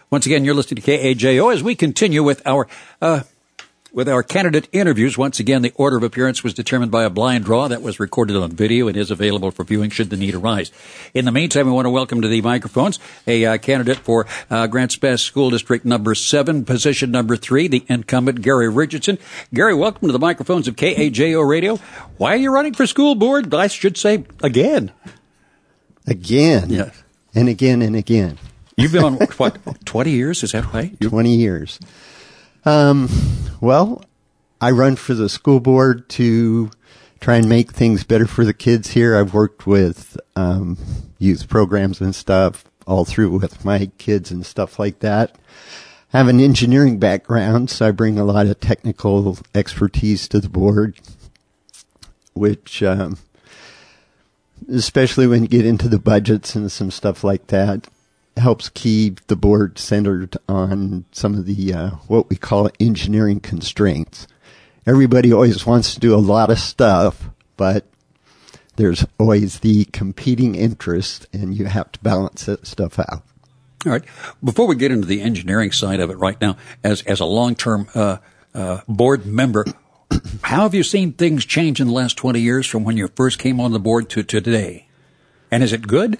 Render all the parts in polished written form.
Once again, you're listening to KAJO as we continue with our candidate interviews. Once again, the order of appearance was determined by a blind draw that was recorded on video and is available for viewing should the need arise. In the meantime, we want to welcome to the microphones a candidate for Grants Pass School District number 7, position number 3, the incumbent Gary Richardson. Gary, welcome to the microphones of KAJO Radio. Why are you running for school board? I should say again. Again. Yes. And again and again. You've been on, what, 20 years? Is that right? 20 years. Well, I run for the school board to try and make things better for the kids here. I've worked with youth programs and stuff all through with my kids and stuff like that. I have an engineering background, so I bring a lot of technical expertise to the board, which, especially when you get into the budgets and some stuff like that, helps keep the board centered on some of the what we call engineering constraints. Everybody always wants to do a lot of stuff, but there's always the competing interest, and you have to balance that stuff out. All right. Before we get into the engineering side of it right now, as a long-term board member, how have you seen things change in the last 20 years from when you first came on the board to today? And is it good?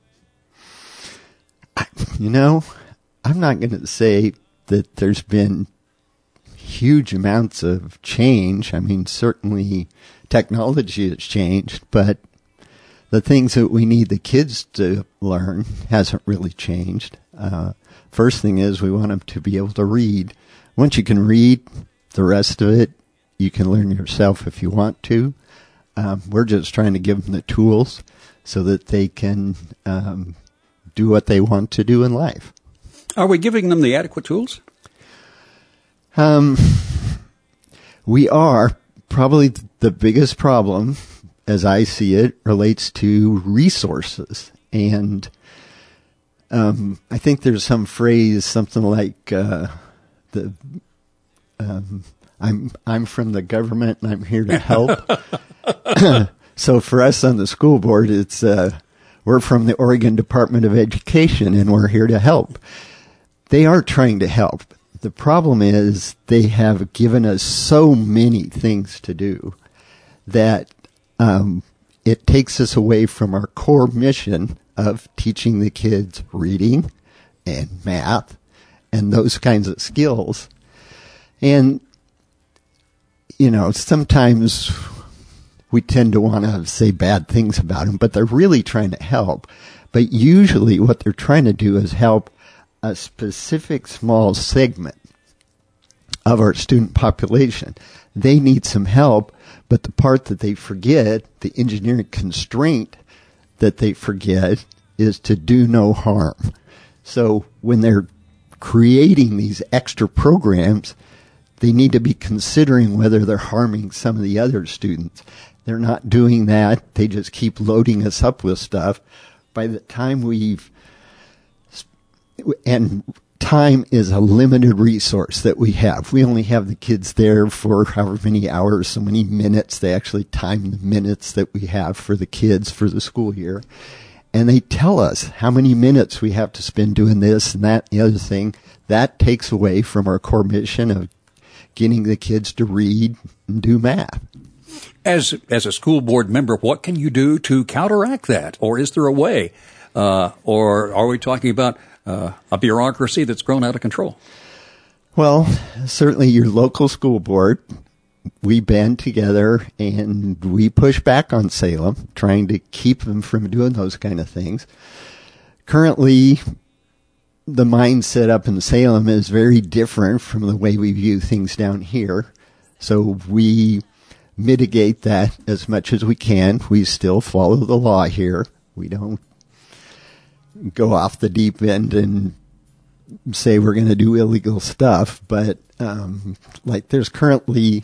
You know, I'm not going to say that there's been huge amounts of change. I mean, certainly technology has changed, but the things that we need the kids to learn hasn't really changed. First thing is we want them to be able to read. Once you can read, the rest of it, you can learn yourself if you want to. We're just trying to give them the tools so that they can do what they want to do in life. Are we giving them the adequate tools? We are. Probably the biggest problem, as I see it, relates to resources. And I think there's some phrase, something like I'm from the government and I'm here to help. So for us on the school board, it's we're from the Oregon Department of Education, and we're here to help. They are trying to help. The problem is they have given us so many things to do that it takes us away from our core mission of teaching the kids reading and math and those kinds of skills. And, you know, sometimes we tend to want to say bad things about them, but they're really trying to help. But usually what they're trying to do is help a specific small segment of our student population. They need some help, but the part that they forget, the engineering constraint that they forget, is to do no harm. So when they're creating these extra programs, they need to be considering whether they're harming some of the other students. They're not doing that. They just keep loading us up with stuff. By the time and time is a limited resource that we have. We only have the kids there for however many hours, so many minutes. They actually time the minutes that we have for the kids for the school year. And they tell us how many minutes we have to spend doing this and that and the other thing. That takes away from our core mission of getting the kids to read and do math. As a school board member, what can you do to counteract that? Or is there a way? Or are we talking about a bureaucracy that's grown out of control? Well, certainly your local school board, we band together and we push back on Salem, trying to keep them from doing those kind of things. Currently, the mindset up in Salem is very different from the way we view things down here. So we mitigate that as much as we can. We still follow the law here. We don't go off the deep end and say we're going to do illegal stuff. But like there's currently,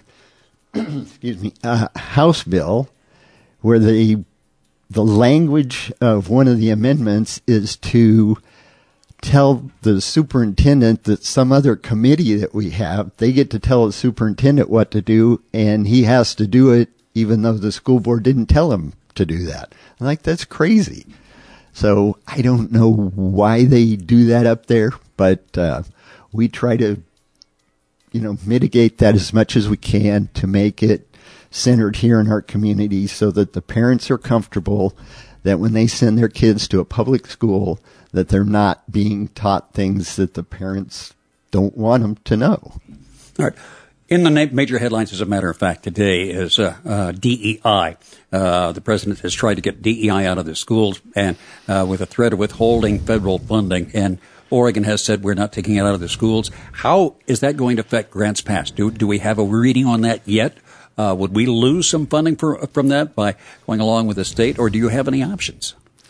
a House bill where the language of one of the amendments is to tell the superintendent that some other committee that we have, they get to tell the superintendent what to do, and he has to do it even though the school board didn't tell him to do that. I'm like, that's crazy. So I don't know why they do that up there, but we try to, mitigate that as much as we can to make it centered here in our community so that the parents are comfortable that when they send their kids to a public school, that they're not being taught things that the parents don't want them to know. All right. In the major headlines, as a matter of fact, today is DEI. The president has tried to get DEI out of the schools and with a threat of withholding federal funding. And Oregon has said we're not taking it out of the schools. How is that going to affect Grants Pass? Do we have a reading on that yet? Would we lose some funding from that by going along with the state, or do you have any options?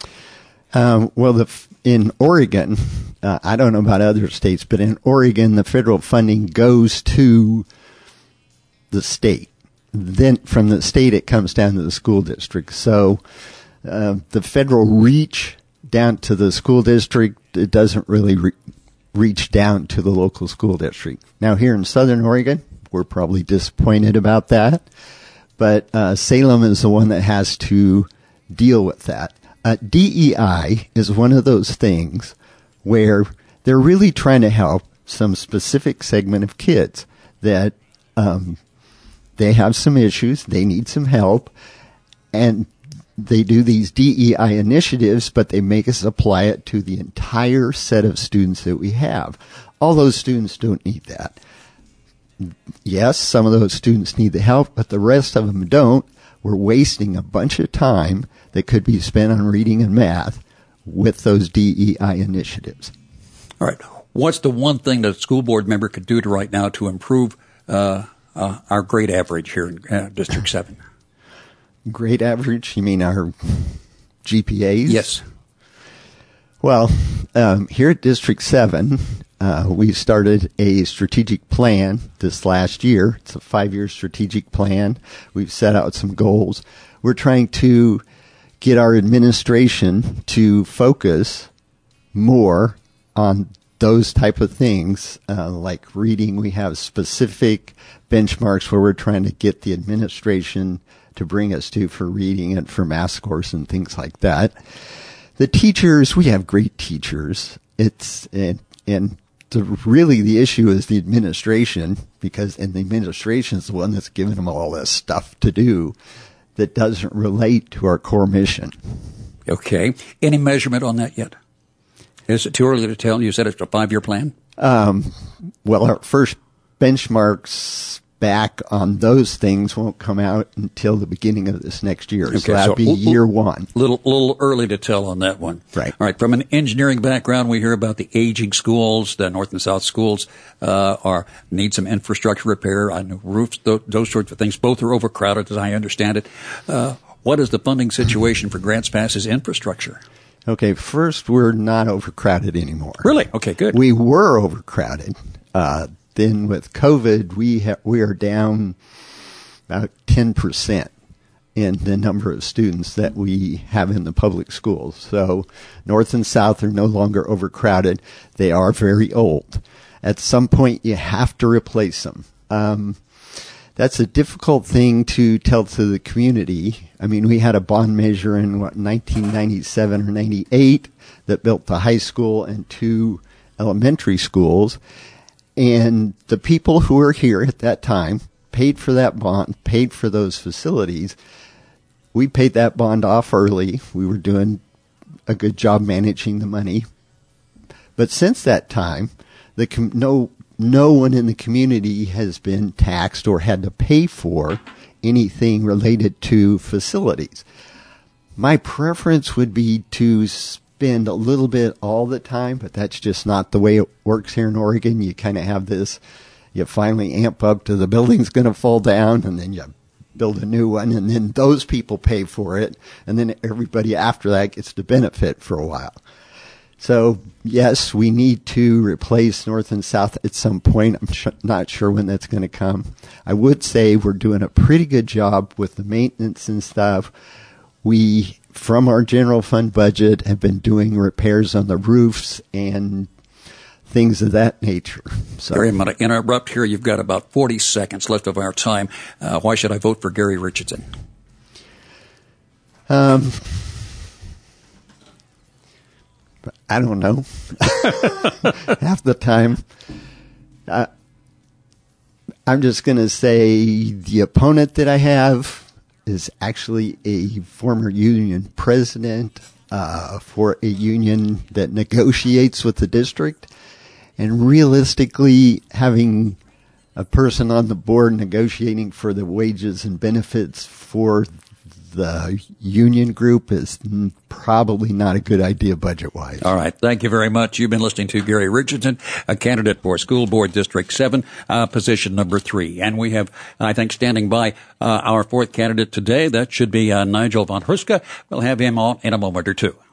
In Oregon, I don't know about other states, but in Oregon, the federal funding goes to the state. Then from the state, it comes down to the school district. So the federal reach down to the school district, it doesn't really reach down to the local school district. Now, here in Southern Oregon, we're probably disappointed about that, but Salem is the one that has to deal with that. DEI is one of those things where they're really trying to help some specific segment of kids that they have some issues, they need some help, and they do these DEI initiatives, but they make us apply it to the entire set of students that we have. All those students don't need that. Yes, some of those students need the help, but the rest of them don't. We're wasting a bunch of time that could be spent on reading and math with those DEI initiatives. All right. What's the one thing that a school board member could do right now to improve our grade average here in District 7? Grade average? You mean our GPAs? Yes. Well, here at District 7, we started a strategic plan this last year. It's a 5-year strategic plan. We've set out some goals. We're trying to get our administration to focus more on those type of things, like reading. We have specific benchmarks where we're trying to get the administration to bring us to for reading and for math scores and things like that. The teachers, we have great teachers. Really the issue is the administration, and the administration is the one that's giving them all this stuff to do that doesn't relate to our core mission. Okay. Any measurement on that yet? Is it too early to tell? You said it's a 5-year plan? Our first benchmarks back on those things won't come out until the beginning of this next year. Okay, so that'll be year one. Little early to tell on that one. Right. All right. From an engineering background, we hear about the aging schools. The north and south schools need some infrastructure repair. I know roofs, those sorts of things. Both are overcrowded, as I understand it. What is the funding situation for Grants Pass's infrastructure? Okay. First, we're not overcrowded anymore. Really? Okay. Good. We were overcrowded. Then with COVID, we are down about 10% in the number of students that we have in the public schools. So north and south are no longer overcrowded. They are very old. At some point, you have to replace them. That's a difficult thing to tell to the community. I mean, we had a bond measure in 1997 or 98 that built the high school and 2 elementary schools. And the people who were here at that time paid for that bond, paid for those facilities. We paid that bond off early. We were doing a good job managing the money. But since that time, no one in the community has been taxed or had to pay for anything related to facilities. My preference would be to spend a little bit all the time, but that's just not the way it works here in Oregon. You kind of have this, you finally amp up to the building's going to fall down, and then you build a new one, and then those people pay for it, and then everybody after that gets to benefit for a while. So, yes, we need to replace north and south at some point. I'm not sure when that's going to come. I would say we're doing a pretty good job with the maintenance and stuff. We, from our general fund budget, have been doing repairs on the roofs and things of that nature. So, Gary, I'm going to interrupt here. You've got about 40 seconds left of our time. Why should I vote for Gary Richardson? I don't know. Half the time. I'm just going to say the opponent that I have is actually a former union president for a union that negotiates with the district. And realistically, having a person on the board negotiating for the wages and benefits for the union group is probably not a good idea budget-wise. All right. Thank you very much. You've been listening to Gary Richardson, a candidate for School Board District 7, position number 3. And we have, I think, standing by our fourth candidate today. That should be Nigel von Huska. We'll have him on in a moment or two.